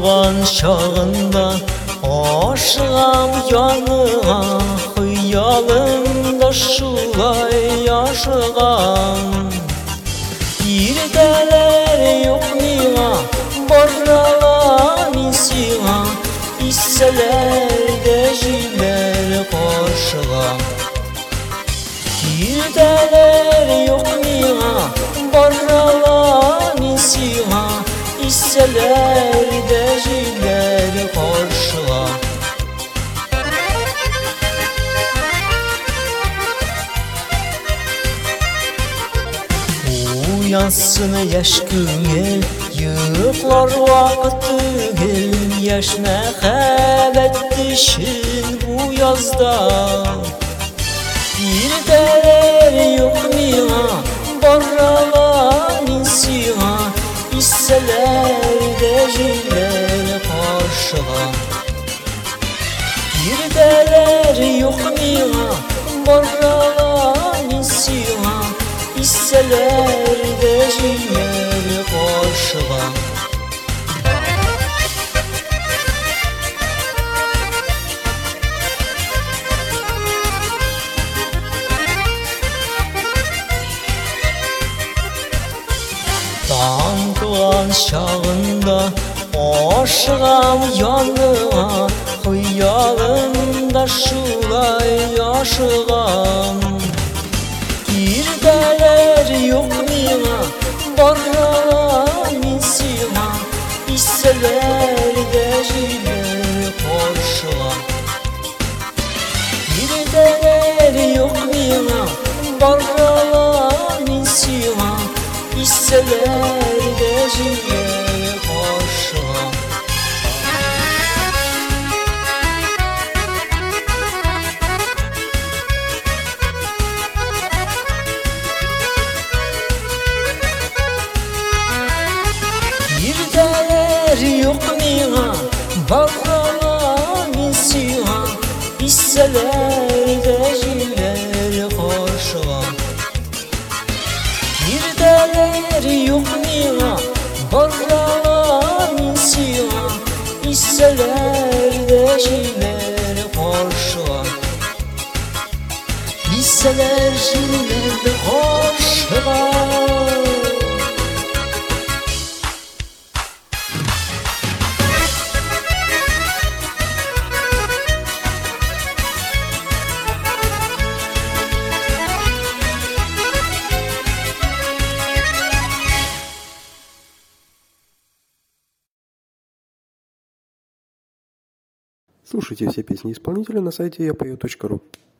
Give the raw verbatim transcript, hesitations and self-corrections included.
туған шағында ашығам yanına, хыялымда шулай ашығам. Ирдәләр юк миңа, барала мин сиңа, исселәрдә җилләр каршыга. Ирдәләр юк миңа, барала мин сиңа, исселәрдә җилләр каршыга. Uyansın yaş күңел, йоклар вакыт түгел, яшь мәхәббәт тишен бу язда. Ирдәләр юк миңа, барала мин сиңа, исселәрдә җилләр каршыга. Ирдәләр юк миңа, барала мин сиңа, исселәрдә җилләр каршыга. Таң туган чагында ашыгам yanına, хыялымда шулай ашыгам. Ирдәләр юк миңа, барала мин сиңа, исселәрдә җилләр каршыга. Ирдәләр юк миңа, барала мин сиңа, исселәрдә җилләр каршыга. Ирдәләр юк миңа, барала мин сиңа, исселәрдә җилләр каршыга. Ирдәләр юк миңа, барала мин сиңа, исселәрдә җилләр каршыга. Исселәр җилләр каршыга. Слушайте все песни исполнителя на сайте я пою точка ру.